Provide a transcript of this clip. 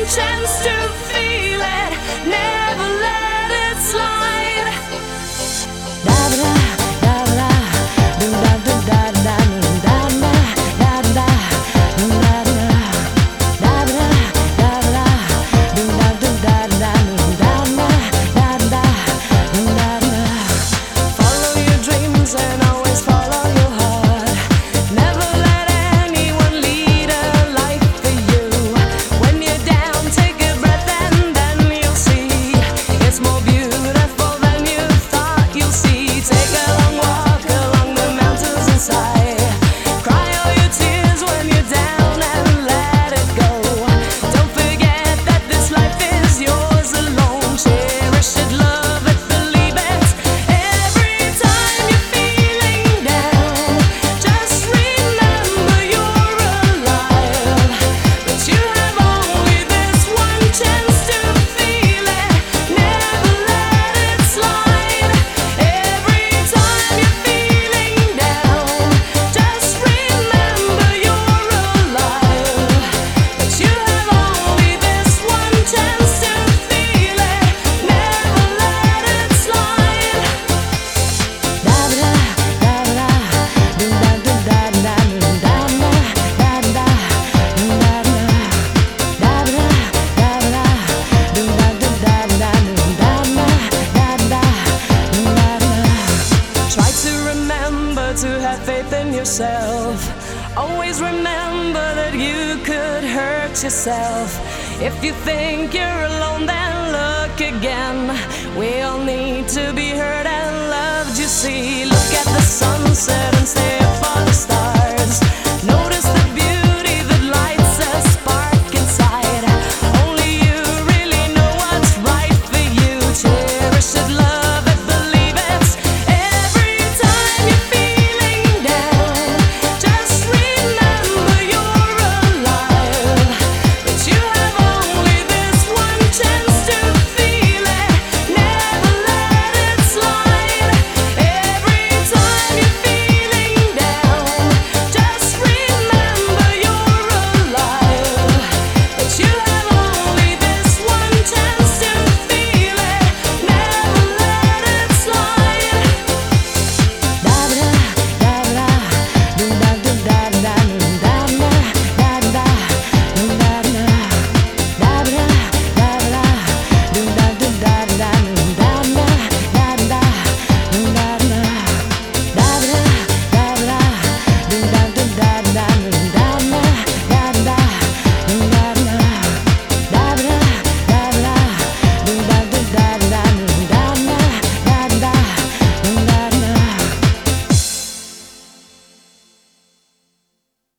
chance to feel it, never let it slide. Da da da da da da da da da da da da. And always follow your heart. Never let anyone lead a life for you. When you're down, take a breath and then you'll see it's more beautiful than you thought you'll see. Take a long walk along the mountains inside. Cry all your tears when you're down and let it go. Don't forget that this life is yours alone. Cherish it, love it, believe it. Every time you to have faith in yourself. Always remember that you could hurt yourself. If you think you're alone, then look again. We all need to be heard and loved, you see. Look at the sunset and stay